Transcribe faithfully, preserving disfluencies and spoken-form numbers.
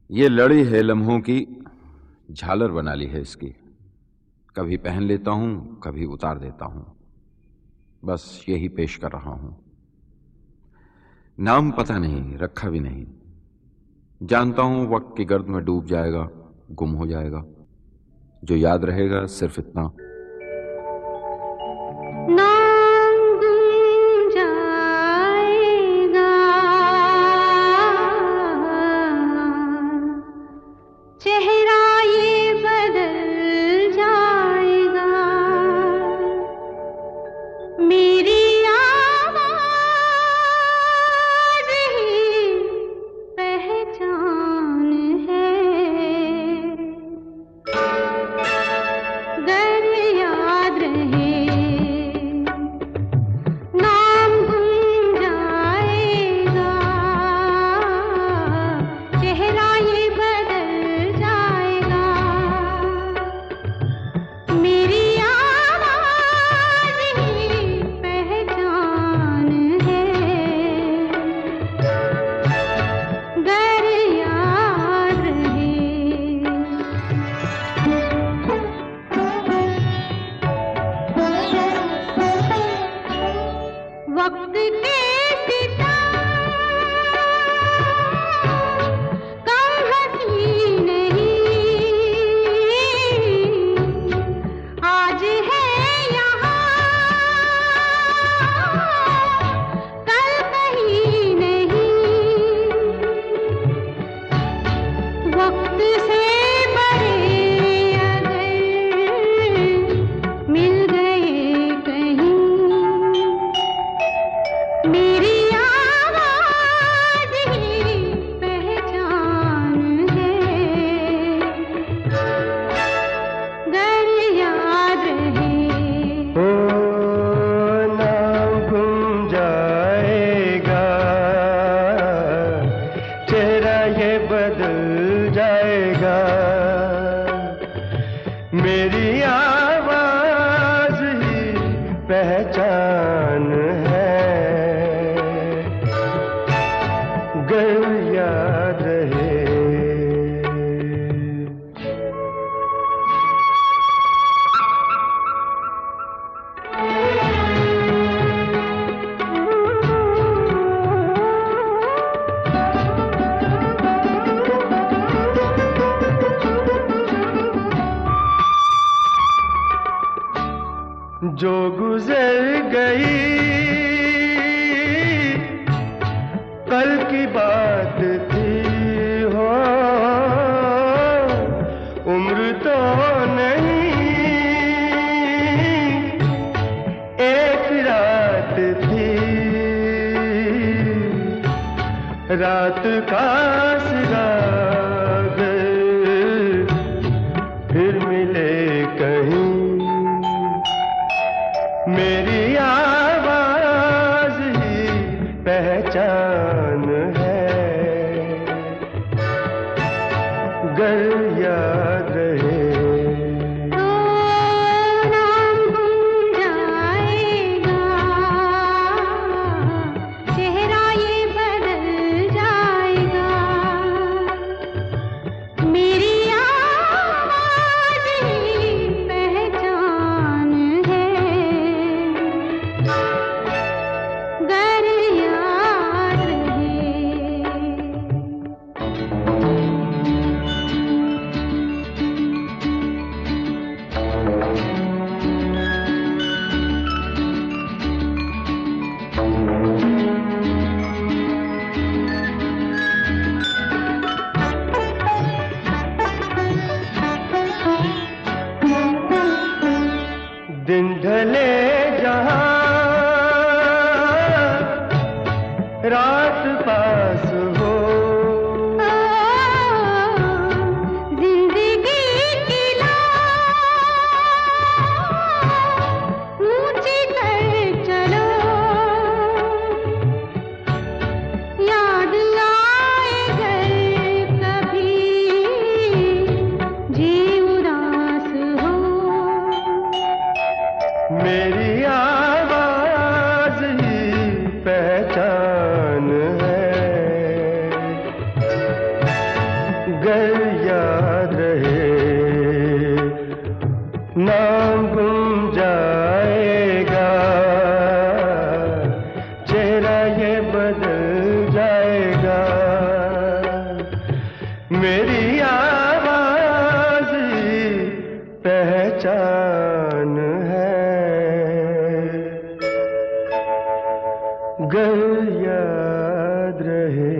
ये लड़ी है लम्हों की, झालर बना ली है इसकी। कभी पहन लेता हूं, कभी उतार देता हूं, बस यही पेश कर रहा हूं। नाम पता नहीं, रखा भी नहीं। जानता हूं वक्त की गर्द में डूब जाएगा, गुम हो जाएगा। जो याद रहेगा सिर्फ इतना, मेरी आवाज ही पहचान है। गर याद रहे जो गुजर गई कल की बात थी हो, उम्र तो नहीं एक रात थी। रात का सिराग फिर मिले कहीं। मेरी आवाज ही पहचान है। गर याद रहे मेरी आवाज ही पहचान है। गर याद रहे